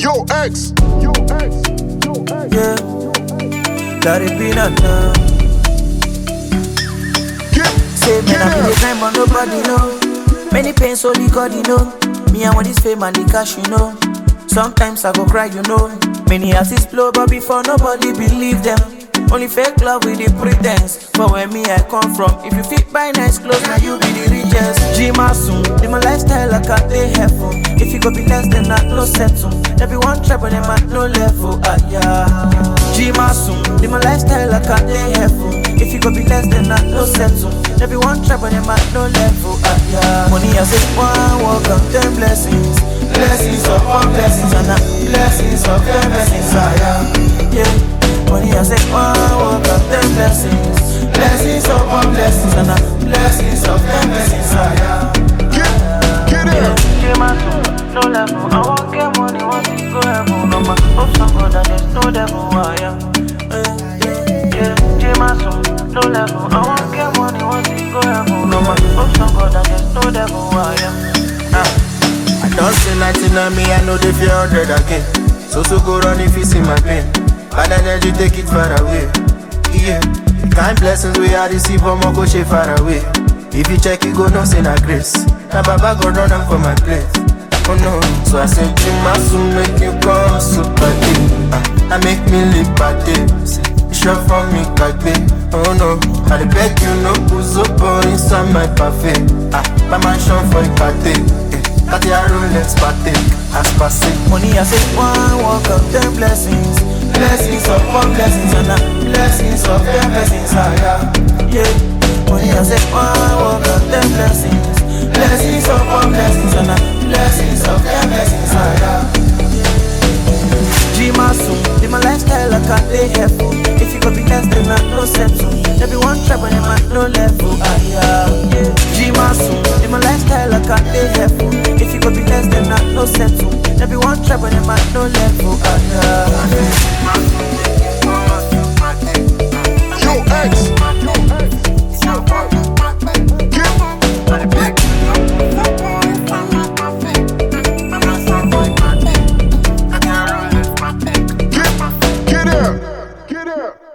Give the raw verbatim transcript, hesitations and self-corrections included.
Yo, X. Yo, X. Yo, X. Yeah. Got it be not now. Say man, I be the time but nobody know. Many pains only God you know. Me I want this fame and the cash you know. Sometimes I go cry you know. Many artists blow but before nobody believe them. Only fake love with the pretense. But where me I come from, if you fit buy nice clothes, now you be the richest. Jima soon, live my lifestyle like I pay heaven. If you go be less than that, no settle. Everyone try but them at no level, ah yeah. Jima soon, live my lifestyle like I pay heaven. If you go be less than that, no settle. Everyone try but them at no level, ah yeah. Money I say one walk on ten blessings. Blessings upon blessings and a blessings of ten blessings, ah yeah. Yeah. Money I say one walk of ten blessings. Blessings upon blessings and a blessings of ten blessings, ah yeah. Get, get it. Came out to no level. I won't get money once you go heaven. No man, hope some God that there's no devil, ah yeah. Yeah, came out to no level. I won't get money once you go heaven. No man, hope some God that there's no devil, ah yeah. Ah, I don't say nothing on me, I know they fear hundred again. So so go run if you see my pain. Bad energy, take it far away. Yeah, the kind blessings we are receive from go share far away. If you check it, go no sin a grace. Now Baba go run am for my place. Oh no, so I said Jima soon make you come super deep. Uh, I make me live bad days. Shop for me back day. Oh no, I beg you no push up inside my buffet. Ah, my mansion for the party. Got your Rolex party, as passé. Money I say one walk of ten blessings. Blessings upon blessings and a blessings of ten blessings, ah yeah. Yeah, money I say one walk of ten blessings. Blessings upon blessings and a blessings of ten blessings, ah yeah. Jima soon, live my lifestyle like I pay heaven. If you go be less than that, no settle. Everyone try but them at no level, ah yeah. Jima soon, live my lifestyle like I pay heaven. If you go be